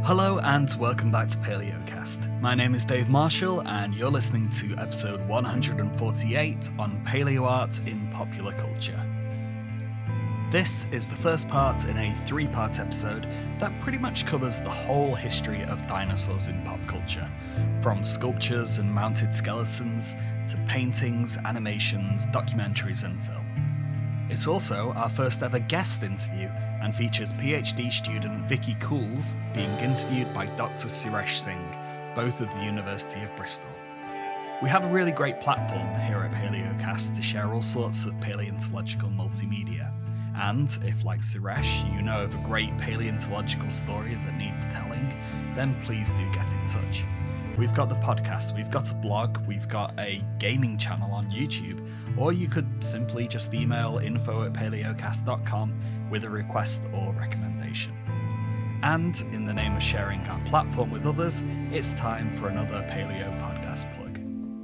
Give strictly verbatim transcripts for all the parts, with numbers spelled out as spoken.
Hello and welcome back to PaleoCast. My name is Dave Marshall and you're listening to episode one hundred forty-eight on paleo art in popular culture. This is the first part in a three-part episode that pretty much covers the whole history of dinosaurs in pop culture, from sculptures and mounted skeletons to paintings, animations, documentaries and film. It's also our first ever guest interview and features PhD student Vicky Cools being interviewed by Doctor Suresh Singh, both of the University of Bristol. We have a really great platform here at PaleoCast to share all sorts of paleontological multimedia. And if, like Suresh, you know of a great paleontological story that needs telling, then please do get in touch. We've got the podcast, we've got a blog, we've got a gaming channel on YouTube, or you could simply just email info at paleocast dot com with a request or recommendation. And in the name of sharing our platform with others, it's time for another Paleo Podcast plug.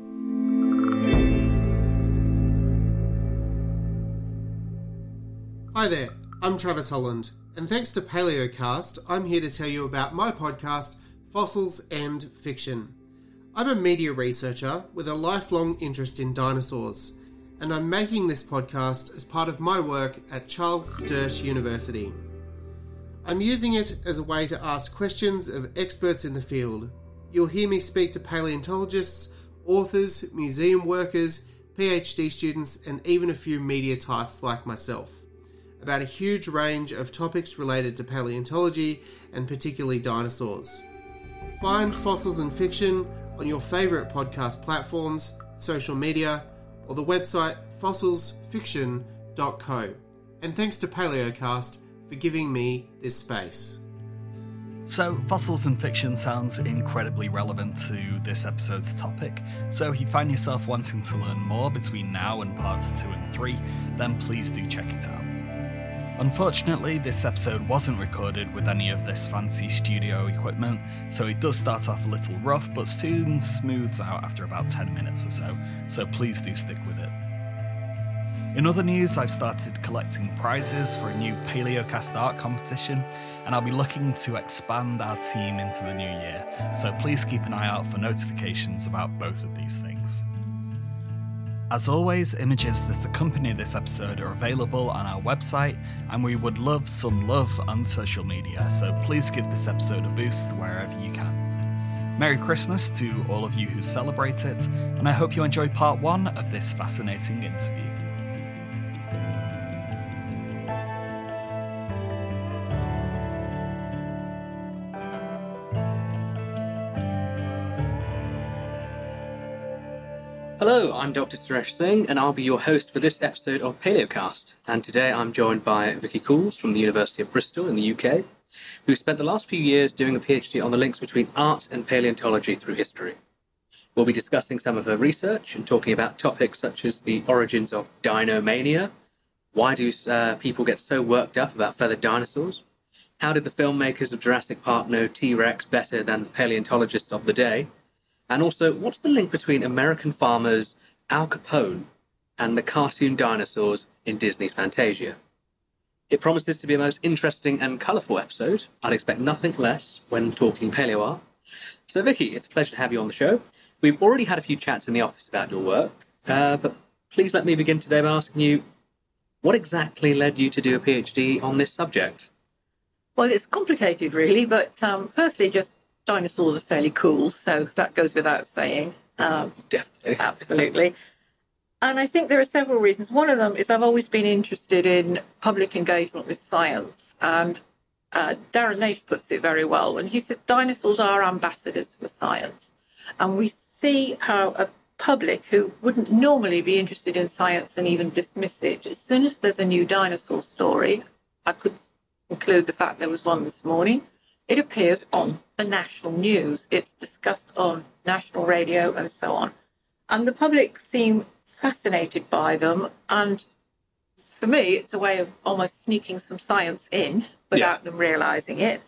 Hi there, I'm Travis Holland, and thanks to PaleoCast, I'm here to tell you about my podcast, Fossils and Fiction. I'm a media researcher with a lifelong interest in dinosaurs, and I'm making this podcast as part of my work at Charles Sturt University. I'm using it as a way to ask questions of experts in the field. You'll hear me speak to paleontologists, authors, museum workers, PhD students, and even a few media types like myself, about a huge range of topics related to paleontology and particularly dinosaurs. Find Fossils and Fiction on your favourite podcast platforms, social media, or the website fossils fiction dot co. And thanks to PaleoCast for giving me this space. So, Fossils and Fiction sounds incredibly relevant to this episode's topic, so if you find yourself wanting to learn more between now and parts two and three, then please do check it out. Unfortunately, this episode wasn't recorded with any of this fancy studio equipment, so it does start off a little rough, but soon smooths out after about ten minutes or so, so please do stick with it. In other news, I've started collecting prizes for a new PaleoCast art competition, and I'll be looking to expand our team into the new year, so please keep an eye out for notifications about both of these things. As always, images that accompany this episode are available on our website, and we would love some love on social media, so please give this episode a boost wherever you can. Merry Christmas to all of you who celebrate it, and I hope you enjoyed part one of this fascinating interview. Hello, I'm Doctor Suresh Singh, and I'll be your host for this episode of PaleoCast. And today I'm joined by Vicky Cools from the University of Bristol in the U K, who spent the last few years doing a PhD on the links between art and paleontology through history. We'll be discussing some of her research and talking about topics such as the origins of dinomania, why do uh, people get so worked up about feathered dinosaurs, how did the filmmakers of Jurassic Park know T-Rex better than the paleontologists of the day, and also, what's the link between American farmers, Al Capone, and the cartoon dinosaurs in Disney's Fantasia? It promises to be a most interesting and colourful episode. I'd expect nothing less when talking paleo art. So Vicky, it's a pleasure to have you on the show. We've already had a few chats in the office about your work, uh, but please let me begin today by asking you, what exactly led you to do a PhD on this subject? Well, it's complicated, really, but um, firstly, just dinosaurs are fairly cool, so that goes without saying. Um, Definitely. Absolutely. And I think there are several reasons. One of them is I've always been interested in public engagement with science, and uh, Darren Naish puts it very well, and he says dinosaurs are ambassadors for science. And we see how a public who wouldn't normally be interested in science and even dismiss it, as soon as there's a new dinosaur story, I could include the fact there was one this morning, it appears on the national news. It's discussed on national radio and so on. And the public seem fascinated by them. And for me, it's a way of almost sneaking some science in without yeah. them realising it.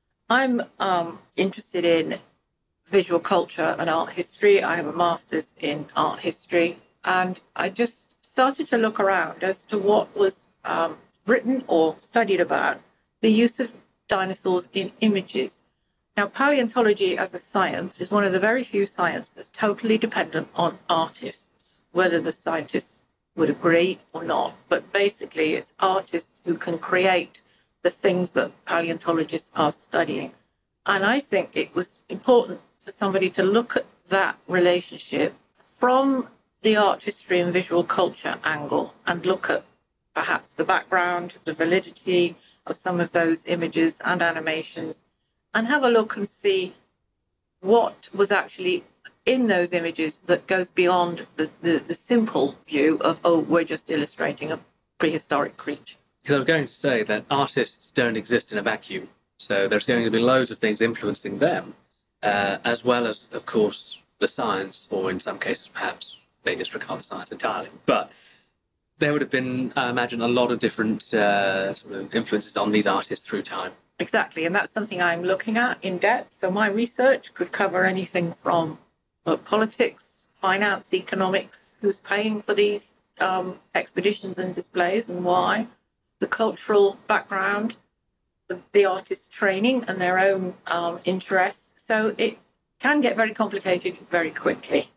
I'm um, interested in visual culture and art history. I have a master's in art history. And I just started to look around as to what was um, written or studied about the use of dinosaurs in images. Now, paleontology as a science is one of the very few sciences that's totally dependent on artists, whether the scientists would agree or not. But basically, it's artists who can create the things that paleontologists are studying. And I think it was important for somebody to look at that relationship from the art history and visual culture angle and look at perhaps the background, the validity of some of those images and animations, and have a look and see what was actually in those images that goes beyond the, the, the simple view of, oh, we're just illustrating a prehistoric creature. Because I was going to say that artists don't exist in a vacuum. So there's going to be loads of things influencing them, uh, as well as, of course, the science, or in some cases, perhaps they disregard the science entirely. But there would have been, I imagine, a lot of different uh, sort of influences on these artists through time. Exactly, and that's something I'm looking at in depth. So my research could cover anything from uh, politics, finance, economics, who's paying for these um, expeditions and displays and why, the cultural background, the, the artist's training and their own um, interests. So it can get very complicated very quickly.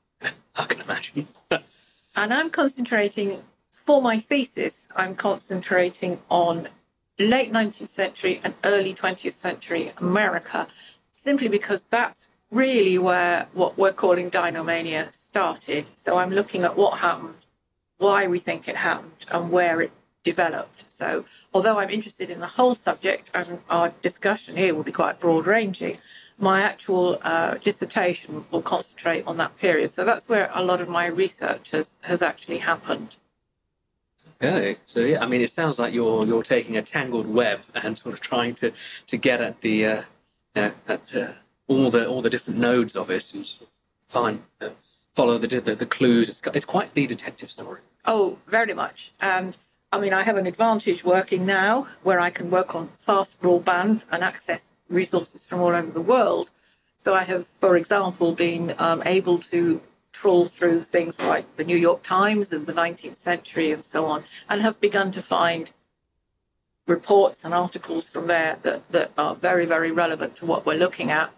I can imagine. And I'm concentrating, for my thesis, I'm concentrating on late nineteenth century and early twentieth century America, simply because that's really where what we're calling dinomania started. So I'm looking at what happened, why we think it happened, and where it developed. So although I'm interested in the whole subject, and our discussion here will be quite broad-ranging, my actual uh, dissertation will concentrate on that period. So that's where a lot of my research has, has actually happened. Okay, so yeah, I mean, it sounds like you're you're taking a tangled web and sort of trying to, to get at the uh, uh, at uh, all the all the different nodes of it and sort of find uh, follow the, the the clues. It's it's quite the detective story. Oh, very much. And I mean, I have an advantage working now where I can work on fast broadband and access resources from all over the world. So I have, for example, been um, able to trawl through things like the New York Times of the nineteenth century and so on, and have begun to find reports and articles from there that, that are very, very relevant to what we're looking at.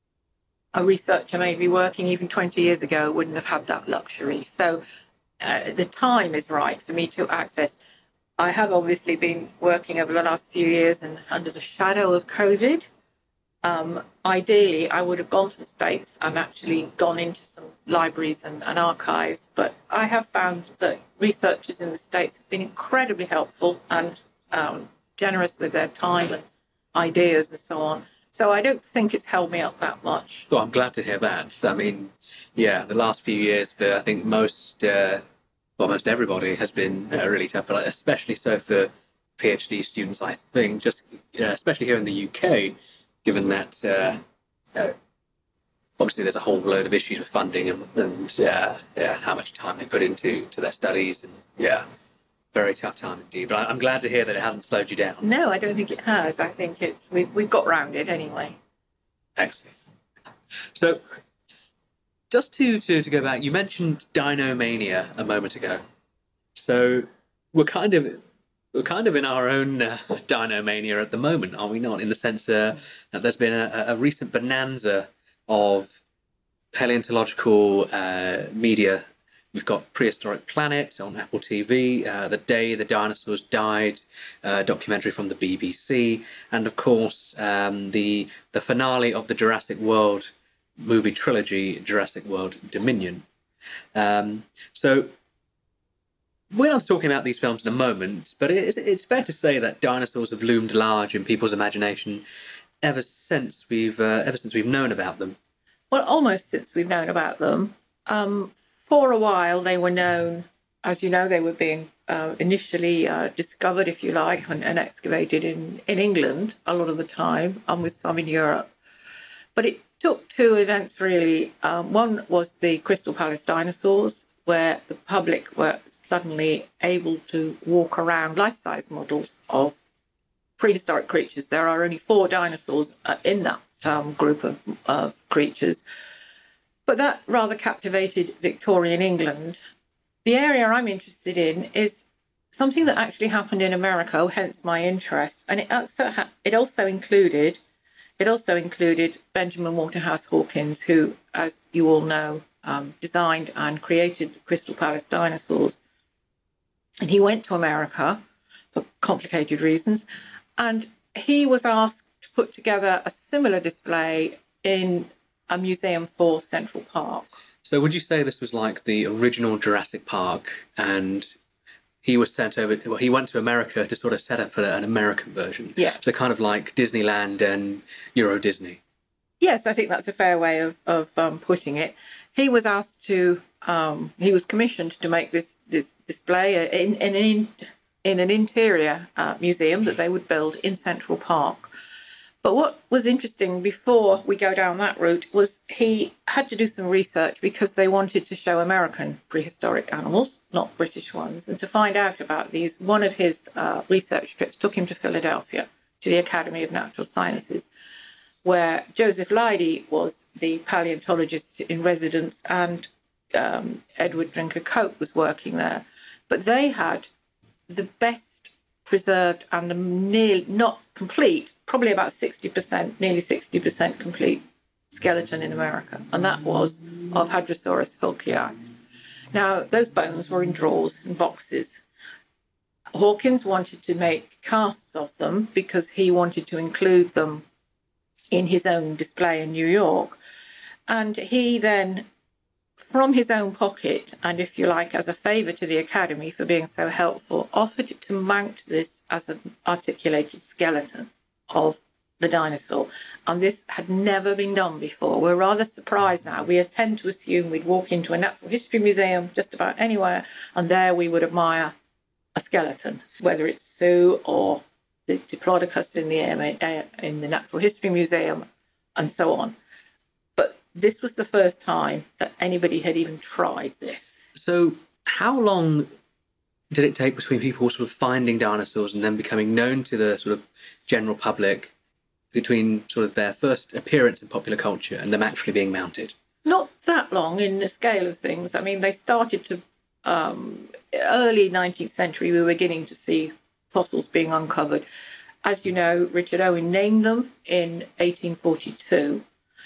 A researcher maybe working even twenty years ago wouldn't have had that luxury. So uh, the time is right for me to access. I have obviously been working over the last few years and under the shadow of COVID. Um, ideally, I would have gone to the States and actually gone into some libraries and, and archives, but I have found that researchers in the States have been incredibly helpful and um, generous with their time and ideas and so on. So I don't think it's held me up that much. Well, I'm glad to hear that. I mean, yeah, the last few years for, I think, most, uh, well, most everybody has been uh, really tough, but especially so for PhD students, I think, just uh, especially here in the U K, given that uh, uh, obviously there's a whole load of issues with funding and, and uh, yeah, how much time they put into to their studies. And yeah, very tough time indeed. But I'm glad to hear that it hasn't slowed you down. No, I don't think it has. I think it's we've, we've got round it anyway. Excellent. So just to, to, to go back, you mentioned Dinomania a moment ago. So we're kind of... We're kind of in our own uh, dinomania at the moment, are we not? In the sense uh, that there's been a, a recent bonanza of paleontological uh, media. We've got Prehistoric Planet on Apple T V, uh, The Day the Dinosaurs Died, uh, documentary from the B B C, and of course um, the the finale of the Jurassic World movie trilogy, Jurassic World Dominion. Um, so. We're not talking about these films in a moment, but it's, it's fair to say that dinosaurs have loomed large in people's imagination ever since we've uh, ever since we've known about them. Well, almost since we've known about them. Um, for a while, they were known, as you know, they were being uh, initially uh, discovered, if you like, and, and excavated in, in England a lot of the time, and with some in Europe. But it took two events, really. Um, one was the Crystal Palace dinosaurs, where the public were suddenly able to walk around life-size models of prehistoric creatures. There are only four dinosaurs uh, in that um, group of, of creatures. But that rather captivated Victorian England. The area I'm interested in is something that actually happened in America, hence my interest. And it also, ha- it also included it also included Benjamin Waterhouse Hawkins, who, as you all know, um, designed and created Crystal Palace dinosaurs. And he went to America for complicated reasons, and he was asked to put together a similar display in a museum for Central Park. So would you say this was like the original Jurassic Park, and he was sent over, well, he went to America to sort of set up an American version? Yeah. So kind of like Disneyland and Euro Disney. Yes, I think that's a fair way of, of um, putting it. He was asked to, um, he was commissioned to make this, this display in, in, in, in an interior uh, museum that they would build in Central Park. But what was interesting before we go down that route was he had to do some research because they wanted to show American prehistoric animals, not British ones. And to find out about these, one of his uh, research trips took him to Philadelphia, to the Academy of Natural Sciences, where Joseph Leidy was the paleontologist in residence, and um, Edward Drinker Cope was working there. But they had the best preserved and the near, not complete, probably about sixty percent, nearly sixty percent complete skeleton in America, and that was of Hadrosaurus fulci. Now, those bones were in drawers and boxes. Hawkins wanted to make casts of them because he wanted to include them in his own display in New York. And he then, from his own pocket, and if you like, as a favour to the Academy for being so helpful, offered to mount this as an articulated skeleton of the dinosaur. And this had never been done before. We're rather surprised now. We tend to assume we'd walk into a natural history museum just about anywhere, and there we would admire a skeleton, whether it's Sue or the Diplodocus in the in the Natural History Museum, and so on. But this was the first time that anybody had even tried this. So how long did it take between people sort of finding dinosaurs and then becoming known to the sort of general public, between sort of their first appearance in popular culture and them actually being mounted? Not that long in the scale of things. I mean, they started to, um, early nineteenth century, we were beginning to see fossils being uncovered. As you know, Richard Owen named them in eighteen forty-two.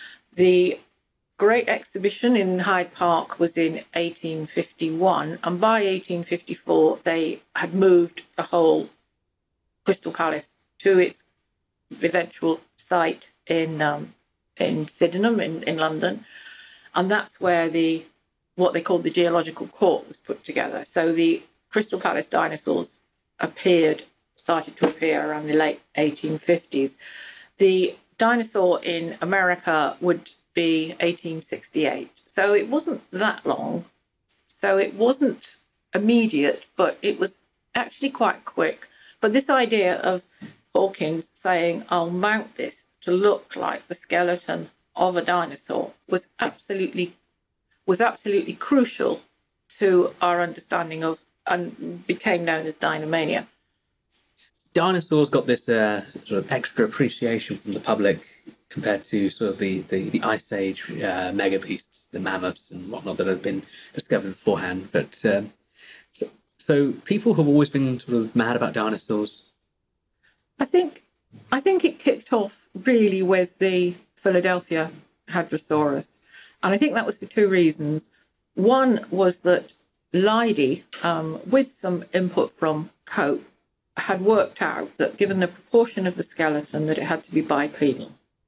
The Great Exhibition in Hyde Park was in eighteen fifty-one, and by eighteen fifty-four they had moved the whole Crystal Palace to its eventual site in um, in Sydenham in, in London, and that's where the what they called the Geological Court was put together. So the Crystal Palace dinosaurs appeared, started to appear around the late eighteen fifties. The dinosaur in America would be eighteen sixty-eight. So it wasn't that long. So it wasn't immediate, but it was actually quite quick. But this idea of Hawkins saying, I'll mount this to look like the skeleton of a dinosaur was absolutely was absolutely crucial to our understanding of, and became known as Dinomania. Dinosaurs got this uh, sort of extra appreciation from the public compared to sort of the, the, the Ice Age uh, mega beasts, the mammoths and whatnot that had been discovered beforehand. But um, so, so people have always been sort of mad about dinosaurs. I think I think it kicked off really with the Philadelphia Hadrosaurus. And I think that was for two reasons. One was that Leidy, um, with some input from Cope, had worked out that given the proportion of the skeleton that it had to be bipedal.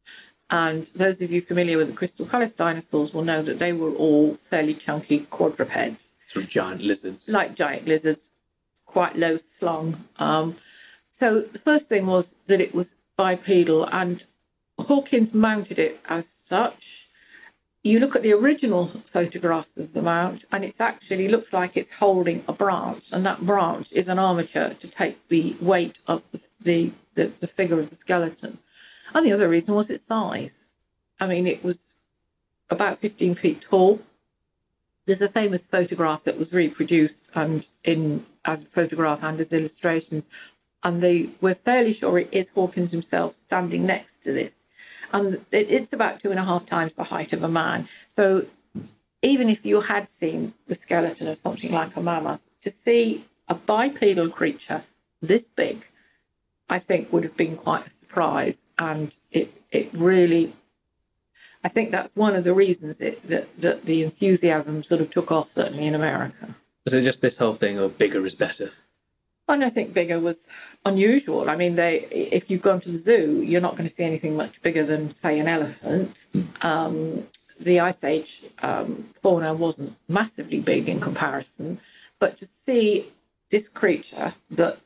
And those of you familiar with the Crystal Palace dinosaurs will know that they were all fairly chunky quadrupeds. Sort of giant lizards. Like giant lizards, quite low slung. Um, so the first thing was that it was bipedal, and Hawkins mounted it as such. You look at the original photographs of the mount, and it actually looks like it's holding a branch, and that branch is an armature to take the weight of the the, the, the figure of the skeleton. And the other reason was its size. I mean, it was about fifteen feet tall. There's a famous photograph that was reproduced and in as a photograph and as illustrations, and they we're fairly sure it is Hawkins himself standing next to this. And it, it's about two and a half times the height of a man. So even if you had seen the skeleton of something like a mammoth, to see a bipedal creature this big I think would have been quite a surprise. And it, it really, I think that's one of the reasons it, that, that the enthusiasm sort of took off, certainly in America. Was it just this whole thing of bigger is better? And I think bigger was unusual. I mean, they if you've gone to the zoo, you're not going to see anything much bigger than, say, an elephant. Um, the Ice Age um, fauna wasn't massively big in comparison, but to see this creature that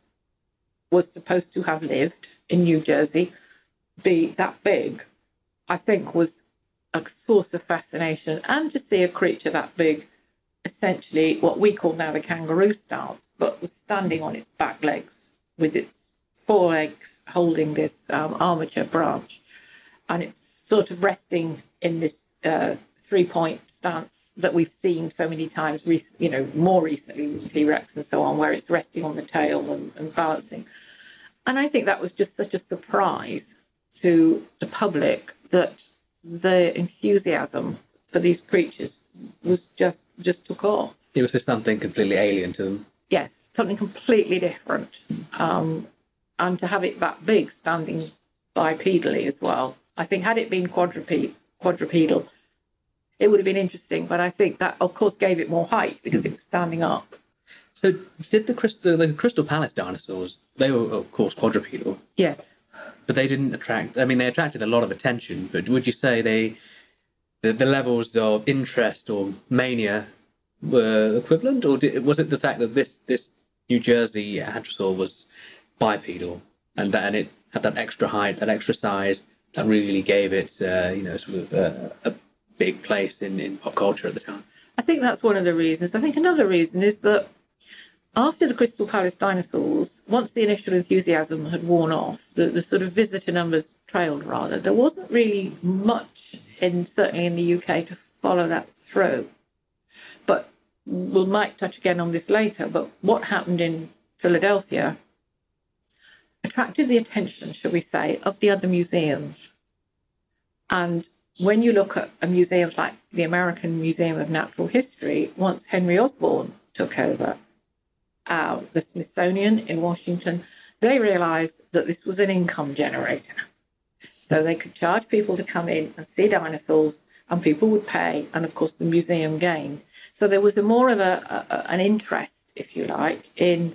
was supposed to have lived in New Jersey be that big, I think was a source of fascination. And to see a creature that big, essentially what we call now the kangaroo stance, but was standing on its back legs with its forelegs holding this um, armature branch, and it's sort of resting in this uh, three-point stance that we've seen so many times, rec- you know, more recently with T-Rex and so on, where it's resting on the tail and, and balancing. And I think that was just such a surprise to the public that the enthusiasm for these creatures was just just took off. It was just something completely alien to them. Yes, something completely different. Um, and to have it that big, standing bipedally as well. I think had it been quadruped, quadrupedal, it would have been interesting. But I think that, of course, gave it more height because it was standing up. So did the Crystal, the Crystal Palace dinosaurs, they were, of course, quadrupedal. Yes. But they didn't attract, I mean, they attracted a lot of attention, but would you say they, the, the levels of interest or mania were equivalent? Or did, was it the fact that this, this New Jersey hadrosaur was bipedal and that and it had that extra height, that extra size, that really gave it, uh, you know, sort of uh, a big place in, in pop culture at the time? I think that's one of the reasons. I think another reason is that after the Crystal Palace dinosaurs, once the initial enthusiasm had worn off, the, the sort of visitor numbers trailed rather, there wasn't really much, in certainly in the U K, to follow that through. But we might touch again on this later, but what happened in Philadelphia attracted the attention, shall we say, of the other museums. And when you look at a museum like the American Museum of Natural History, once Henry Osborn took over, Uh, the Smithsonian in Washington, they realised that this was an income generator. So they could charge people to come in and see dinosaurs, and people would pay, and of course the museum gained. So there was a more of a, a an interest, if you like, in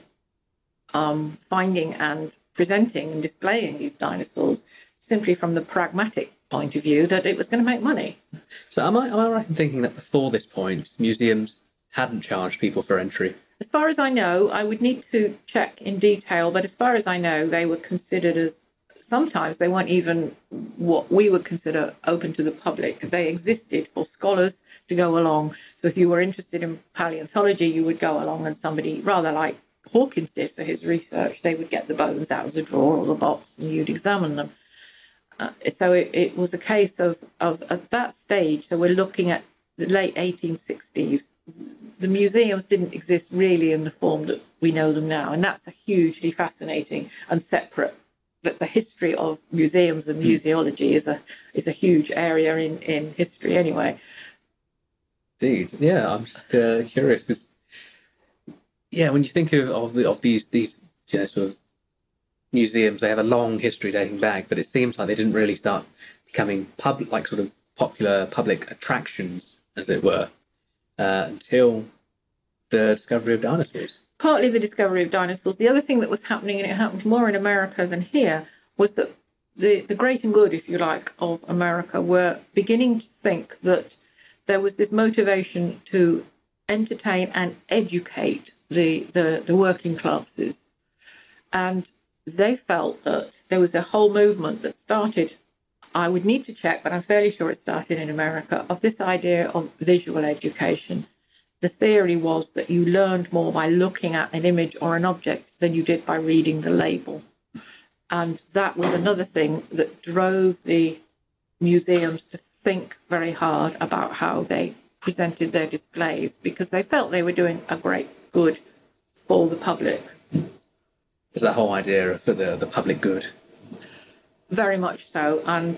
um, finding and presenting and displaying these dinosaurs, simply from the pragmatic point of view that it was going to make money. So am I, am I right in thinking that before this point, museums hadn't charged people for entry? As far as I know, I would need to check in detail, but as far as I know, they were considered as, sometimes they weren't even what we would consider open to the public. They existed for scholars to go along. So if you were interested in paleontology, you would go along, and somebody, rather like Hawkins did for his research, they would get the bones out of the drawer or the box and you'd examine them. Uh, so it, it was a case of, of, at that stage, so we're looking at the late eighteen sixties, the museums didn't exist really in the form that we know them now. And that's a hugely fascinating and separate, that the history of museums and museology is a is a huge area in, in history anyway. Indeed. Yeah, I'm just uh, curious. 'Cause, yeah, when you think of, of, the, of these, these you know, sort of museums, they have a long history dating back, but it seems like they didn't really start becoming public, like sort of popular public attractions, as it were, uh, until the discovery of dinosaurs. Partly the discovery of dinosaurs. The other thing that was happening, and it happened more in America than here, was that the, the great and good, if you like, of America were beginning to think that there was this motivation to entertain and educate the, the, the working classes. And they felt that there was a whole movement that started, I would need to check, but I'm fairly sure it started in America, of this idea of visual education. The theory was that you learned more by looking at an image or an object than you did by reading the label. And that was another thing that drove the museums to think very hard about how they presented their displays, because they felt they were doing a great good for the public. Was that whole idea of the, the public good? Very much so. And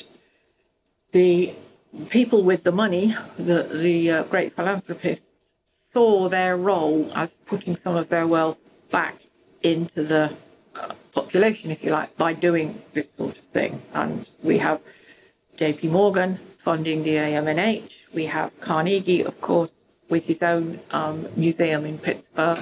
the people with the money, the, the uh, great philanthropists, saw their role as putting some of their wealth back into the uh, population, if you like, by doing this sort of thing. And we have J P Morgan funding the A M N H. We have Carnegie, of course, with his own um, museum in Pittsburgh,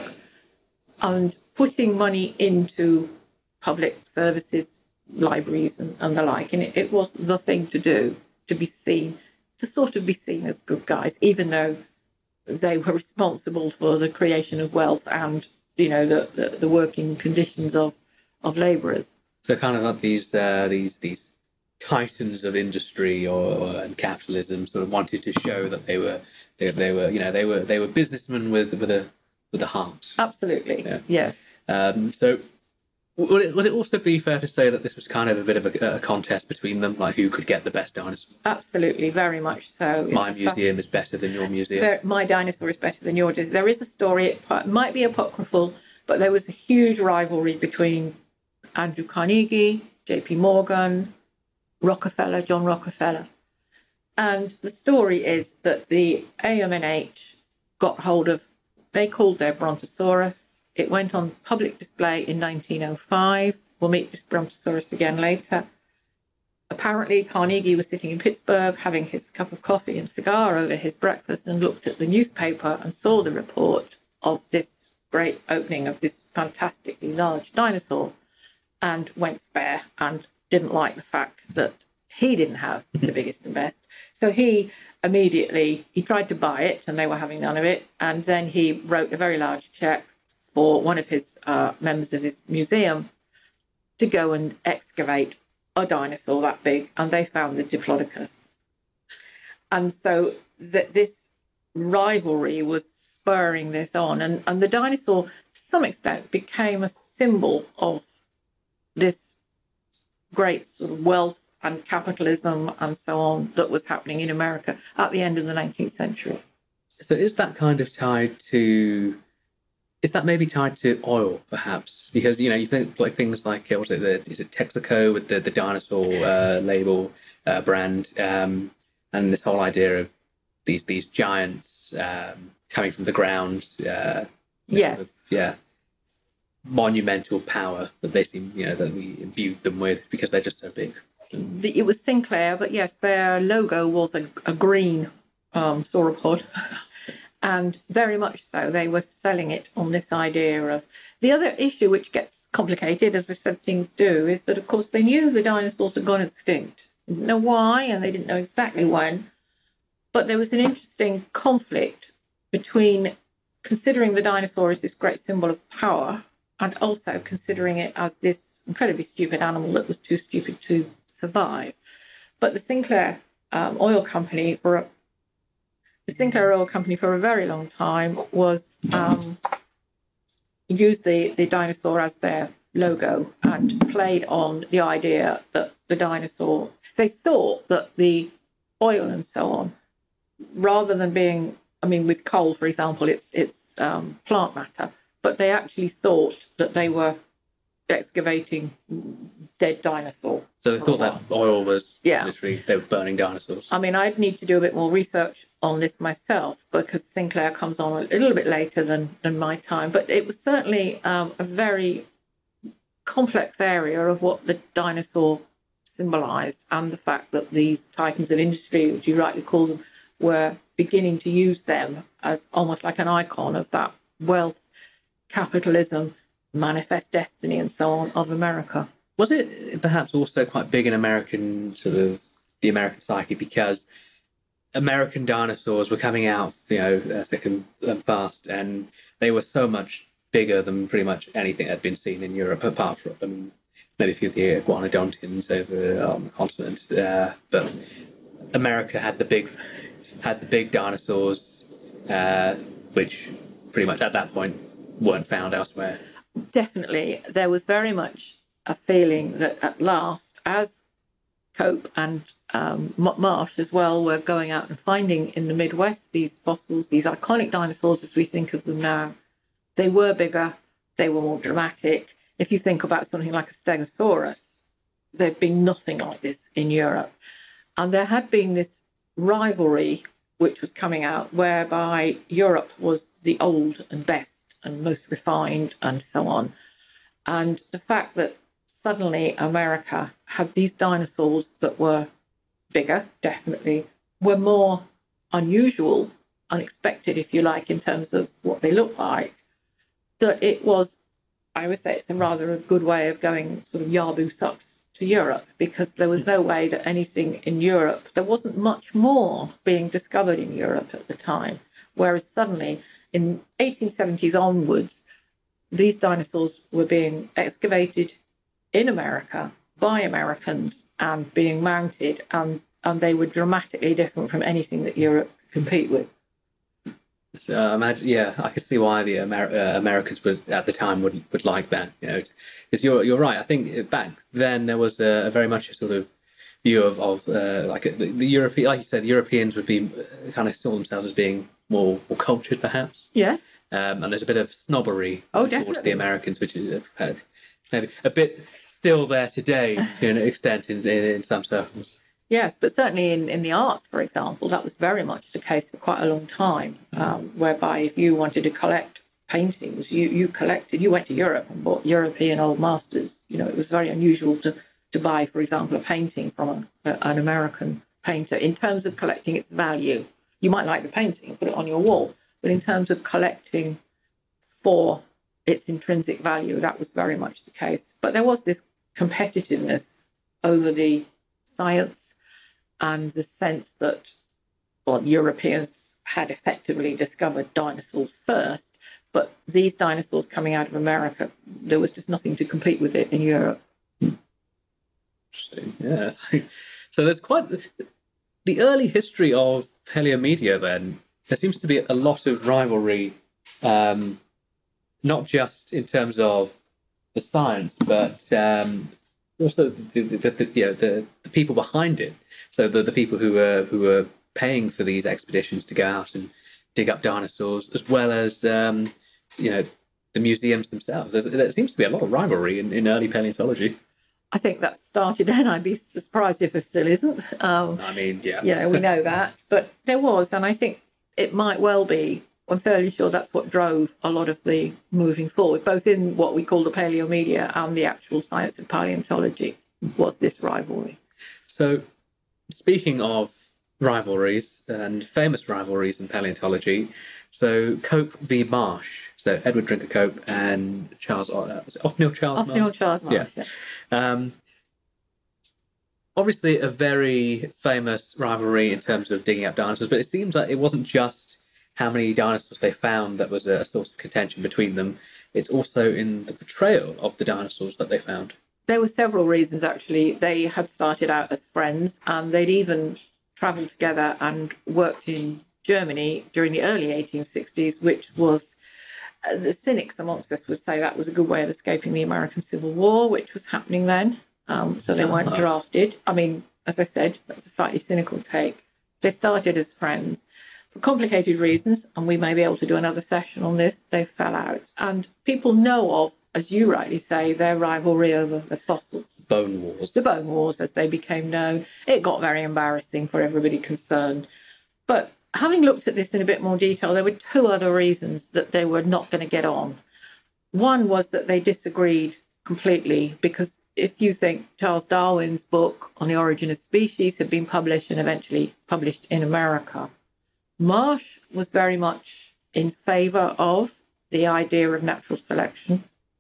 and putting money into public services, libraries and, and the like. And it, it was the thing to do, to be seen, to sort of be seen as good guys, even though they were responsible for the creation of wealth and, you know, the, the, the working conditions of, of labourers. So kind of like these uh, these these titans of industry or, or and capitalism sort of wanted to show that they were they, they were you know they were they were businessmen with with a with a heart. Absolutely, yeah. Yes. Um, so. Would it, would it also be fair to say that this was kind of a bit of a, a contest between them, like who could get the best dinosaur? Absolutely, very much so. My it's museum fast... is better than your museum. There, my dinosaur is better than yours. There is a story, it might be apocryphal, but there was a huge rivalry between Andrew Carnegie, J P Morgan, Rockefeller, John Rockefeller. And the story is that the A M N H got hold of, they called their Brontosaurus. It went on public display in nineteen oh five. We'll meet this Brontosaurus again later. Apparently, Carnegie was sitting in Pittsburgh having his cup of coffee and cigar over his breakfast and looked at the newspaper and saw the report of this great opening of this fantastically large dinosaur and went spare and didn't like the fact that he didn't have the biggest and best. So he immediately, he tried to buy it and they were having none of it. And then he wrote a very large check for one of his uh, members of his museum to go and excavate a dinosaur that big, and they found the Diplodocus. And so that this rivalry was spurring this on, and, and the dinosaur, to some extent, became a symbol of this great sort of wealth and capitalism and so on that was happening in America at the end of the nineteenth century. So is that kind of tied to... Is that maybe tied to oil, perhaps? Because, you know, you think like things like, uh, what's it, the, is it Texaco with the, the dinosaur uh, label uh, brand, um, and this whole idea of these these giants um, coming from the ground. Uh, yes. Sort of, yeah. Monumental power that they seem, you know, that we imbued them with because they're just so big. The, it was Sinclair, but yes, their logo was a, a green um, sauropod. And very much so, they were selling it on this idea of... The other issue which gets complicated, as I said, things do, is that, of course, they knew the dinosaurs had gone extinct. They didn't know why, and they didn't know exactly when. But there was an interesting conflict between considering the dinosaur as this great symbol of power and also considering it as this incredibly stupid animal that was too stupid to survive. But the Sinclair um, Oil Company, for a The Sinclair Oil Company for a very long time was um, used the, the dinosaur as their logo and played on the idea that the dinosaur, they thought that the oil and so on, rather than being, I mean, with coal, for example, it's, it's um, plant matter, but they actually thought that they were excavating dead dinosaur. So they thought that oil was yeah. literally, they were burning dinosaurs. I mean, I'd need to do a bit more research on this myself because Sinclair comes on a little bit later than, than my time, but it was certainly um, a very complex area of what the dinosaur symbolised and the fact that these titans of industry, which you rightly call them, were beginning to use them as almost like an icon of that wealth, capitalism, manifest destiny and so on of America. Was it perhaps also quite big in American, sort of, the American psyche because American dinosaurs were coming out, you know, thick and, and fast, and they were so much bigger than pretty much anything that had been seen in Europe, apart from, I mean, maybe a few of the iguanodontians over on the continent, uh, but America had the big, had the big dinosaurs, uh, which pretty much at that point weren't found elsewhere. Definitely, there was very much a feeling that at last, as Cope and um, Marsh as well were going out and finding in the Midwest these fossils, these iconic dinosaurs as we think of them now, they were bigger, they were more dramatic. If you think about something like a Stegosaurus, there'd been nothing like this in Europe. And there had been this rivalry which was coming out whereby Europe was the old and best and most refined and so on. And the fact that suddenly America had these dinosaurs that were bigger, definitely, were more unusual, unexpected, if you like, in terms of what they look like, that it was, I would say it's a rather a good way of going sort of Yabu sucks to Europe, because there was no way that anything in Europe, there wasn't much more being discovered in Europe at the time, whereas suddenly in eighteen seventies onwards, these dinosaurs were being excavated in America by Americans and being mounted, and, and they were dramatically different from anything that Europe could compete with. So, uh, imagine, yeah, I could see why the Amer- uh, Americans would at the time would would like that. You know, because you're you're right. I think back then there was a, a very much a sort of view of of uh, like a, the, the European, like you said, the Europeans would be uh, kind of saw themselves as being more, more cultured, perhaps. Yes. Um, and there's a bit of snobbery Oh, towards definitely. the Americans, which is uh, maybe a bit still there today to an extent in, in, in some circles. Yes, but certainly in, in the arts, for example, that was very much the case for quite a long time, um, whereby if you wanted to collect paintings, you, you collected, you went to Europe and bought European old masters. You know, it was very unusual to, to buy, for example, a painting from a, a, an American painter in terms of collecting its value. You might like the painting, put it on your wall, but in terms of collecting for its intrinsic value, that was very much the case. But there was this competitiveness over the science and the sense that, well, Europeans had effectively discovered dinosaurs first, but these dinosaurs coming out of America, there was just nothing to compete with it in Europe. Interesting. Yeah. So there's quite the early history of paleomedia. Then there seems to be a lot of rivalry, um, not just in terms of the science, but um, also the, the, the, you know, the, the people behind it. So the, the people who were who were paying for these expeditions to go out and dig up dinosaurs, as well as um, you know, the museums themselves. There's, there seems to be a lot of rivalry in, in early paleontology. I think that started then. I'd be surprised if there still isn't. Um, I mean, yeah. you know, we know that. But there was, and I think it might well be, I'm fairly sure that's what drove a lot of the moving forward, both in what we call the paleomedia and the actual science of paleontology, was this rivalry. So, speaking of rivalries and famous rivalries in paleontology, so Cope v. Marsh, so Edward Drinker Cope and Charles, uh, was it Othniel Charles Marsh? Othniel Charles Marsh, Yeah. yeah. Um, obviously, a very famous rivalry in terms of digging up dinosaurs, but it seems like it wasn't just how many dinosaurs they found that was a source of contention between them. It's also in the portrayal of the dinosaurs that they found. There were several reasons, actually. They had started out as friends, and they'd even travelled together and worked in Germany during the early eighteen sixties, which was, uh, the cynics amongst us would say that was a good way of escaping the American Civil War, which was happening then. Um, so they weren't drafted. I mean, as I said, that's a slightly cynical take. They started as friends. For complicated reasons, and we may be able to do another session on this, they fell out. And people know of, as you rightly say, their rivalry over the fossils. Bone wars. The Bone Wars, as they became known. It got very embarrassing for everybody concerned. But having looked at this in a bit more detail, there were two other reasons that they were not going to get on. One was that they disagreed completely, because if you think Charles Darwin's book on the origin of species had been published and eventually published in America, Marsh was very much in favour of the idea of natural selection.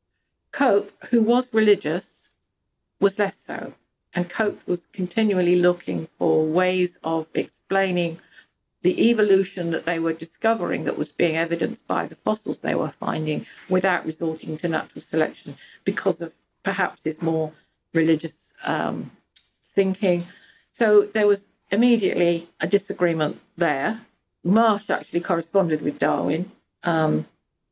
Cope, who was religious, was less so. And Cope was continually looking for ways of explaining the evolution that they were discovering that was being evidenced by the fossils they were finding without resorting to natural selection, because of perhaps his more religious um, thinking. So there was immediately a disagreement there. Marsh actually corresponded with Darwin, um,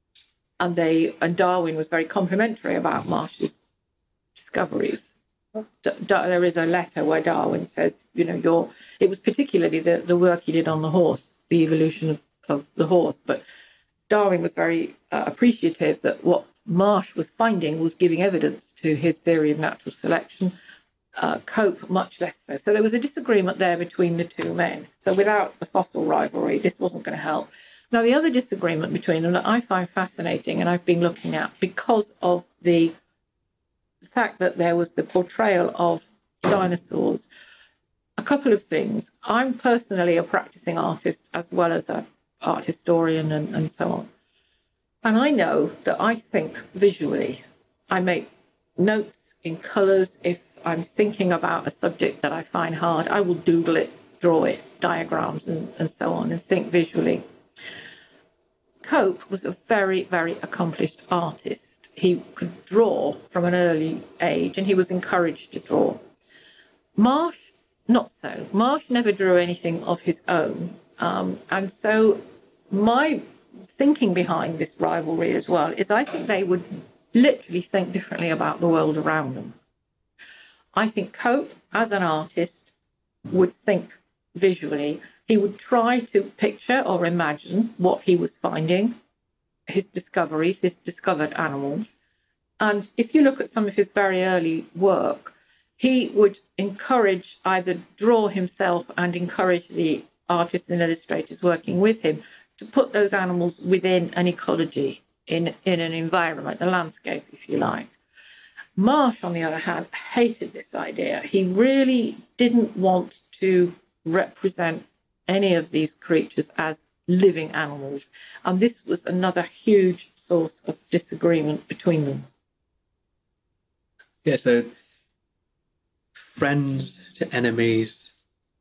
and they and Darwin was very complimentary about Marsh's discoveries. D- there is a letter where Darwin says, you know, your it was particularly the, the work he did on the horse, the evolution of, of the horse, but Darwin was very uh, appreciative that what Marsh was finding was giving evidence to his theory of natural selection. Uh, Cope much less so. So there was a disagreement there between the two men. So without the fossil rivalry, this wasn't going to help. Now, the other disagreement between them that I find fascinating, and I've been looking at because of the the fact that there was the portrayal of dinosaurs, a couple of things. I'm personally a practicing artist as well as an art historian and, and so on. And I know that I think visually. I make notes in colours. If I'm thinking about a subject that I find hard, I will doodle it, draw it, diagrams and, and so on, and think visually. Cope was a very, very accomplished artist. He could draw from an early age, and he was encouraged to draw. Marsh, not so. Marsh never drew anything of his own. Um, and so my thinking behind this rivalry as well is I think they would literally think differently about the world around them. I think Cope, as an artist, would think visually. He would try to picture or imagine what he was finding, his discoveries, his discovered animals. And if you look at some of his very early work, he would encourage, either draw himself and encourage the artists and illustrators working with him to put those animals within an ecology, in, in an environment, a landscape, if you like. Marsh, on the other hand, hated this idea. He really didn't want to represent any of these creatures as living animals. And this was another huge source of disagreement between them. Yeah, so friends to enemies,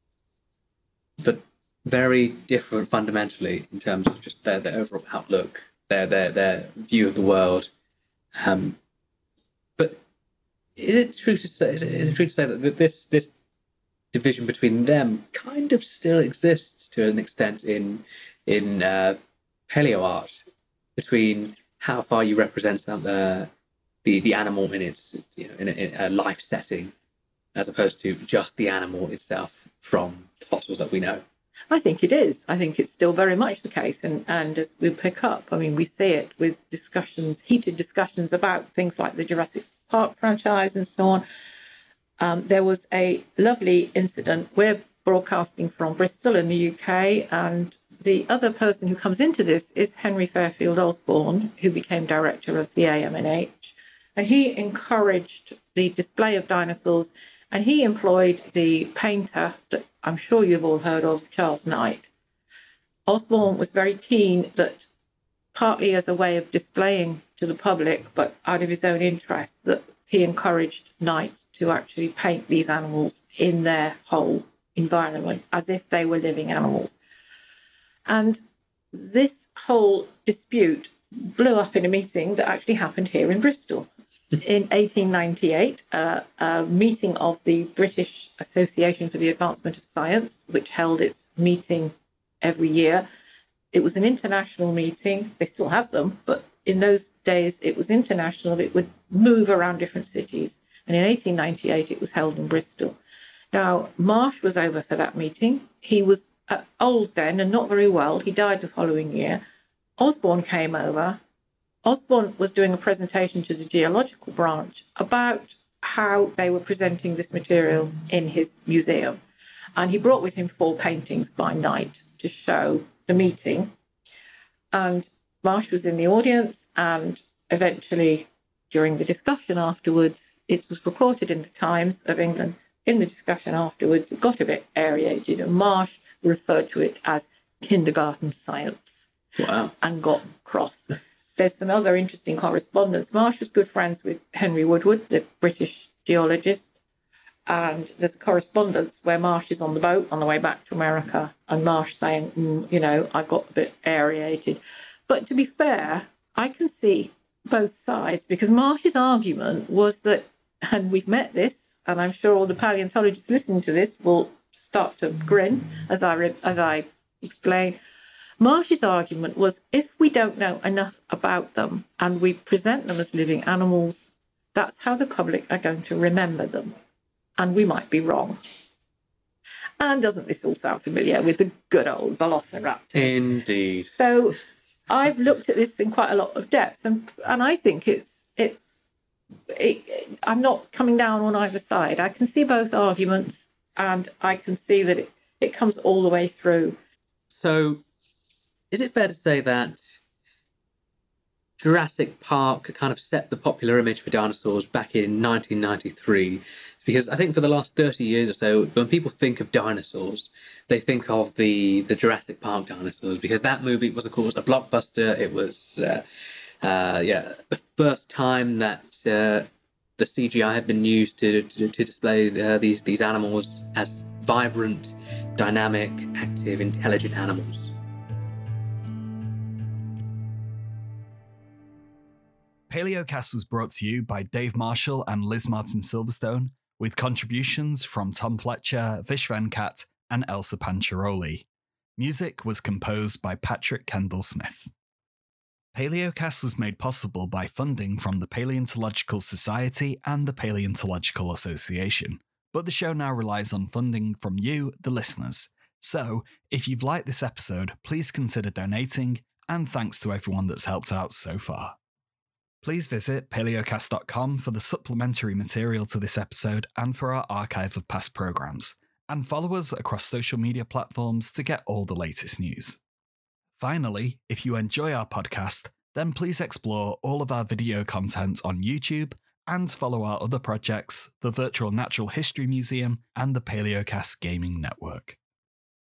but very different fundamentally in terms of just their, their overall outlook, their, their, their view of the world. Um, but is it true to say, is it, is it true to say that this, this division between them kind of still exists to an extent in in uh, paleo art, between how far you represent some, uh, the the animal in its, you know, in a, in a life setting, as opposed to just the animal itself from the fossils that we know? I think it is. I think it's still very much the case. And, and as we pick up, I mean, we see it with discussions, heated discussions about things like the Jurassic Park franchise and so on. Um, there was a lovely incident. We're broadcasting from Bristol in the U K, and the other person who comes into this is Henry Fairfield Osborn, who became director of the A M N H. And he encouraged the display of dinosaurs, and he employed the painter that I'm sure you've all heard of, Charles Knight. Osborn was very keen that, partly as a way of displaying to the public, but out of his own interest, that he encouraged Knight to actually paint these animals in their whole environment as if they were living animals. And this whole dispute blew up in a meeting that actually happened here in Bristol. In eighteen ninety-eight, uh, a meeting of the British Association for the Advancement of Science, which held its meeting every year. It was an international meeting. They still have them, but in those days it was international. It would move around different cities. And in eighteen ninety-eight, it was held in Bristol. Now, Marsh was over for that meeting. He was uh, old then and not very well. He died the following year. Osborn came over. Osborn was doing a presentation to the geological branch about how they were presenting this material in his museum. And he brought with him four paintings by Knight to show the meeting. And Marsh was in the audience, and eventually, during the discussion afterwards, it was reported in the Times of England, in the discussion afterwards, it got a bit aerated, and Marsh referred to it as kindergarten science. Wow. And got cross. There's some other interesting correspondence. Marsh was good friends with Henry Woodward, the British geologist, and there's a correspondence where Marsh is on the boat on the way back to America, and Marsh saying, mm, you know, I got a bit aerated. But to be fair, I can see both sides, because Marsh's argument was that, and we've met this, and I'm sure all the paleontologists listening to this will start to grin as I re- as I explain. Marsh's argument was, if we don't know enough about them and we present them as living animals, that's how the public are going to remember them. And we might be wrong. And doesn't this all sound familiar with the good old velociraptors? Indeed. So I've looked at this in quite a lot of depth, and and I think it's it's it, I'm not coming down on either side. I can see both arguments, and I can see that it, it comes all the way through. So is it fair to say that Jurassic Park kind of set the popular image for dinosaurs back in nineteen ninety-three. Because I think for the last thirty years or so, when people think of dinosaurs, they think of the, the Jurassic Park dinosaurs, because that movie was, of course, a blockbuster. It was, uh, uh, yeah, the first time that uh, the C G I had been used to to, to display uh, these these animals as vibrant, dynamic, active, intelligent animals. Paleocast was brought to you by Dave Marshall and Liz Martin Silverstone, with contributions from Tom Fletcher, Vish Venkat, and Elsa Pancharoli. Music was composed by Patrick Kendall Smith. Paleocast was made possible by funding from the Paleontological Society and the Paleontological Association, but the show now relies on funding from you, the listeners. So, if you've liked this episode, please consider donating, and thanks to everyone that's helped out so far. Please visit paleocast dot com for the supplementary material to this episode and for our archive of past programmes, and follow us across social media platforms to get all the latest news. Finally, if you enjoy our podcast, then please explore all of our video content on YouTube and follow our other projects, the Virtual Natural History Museum and the Paleocast Gaming Network.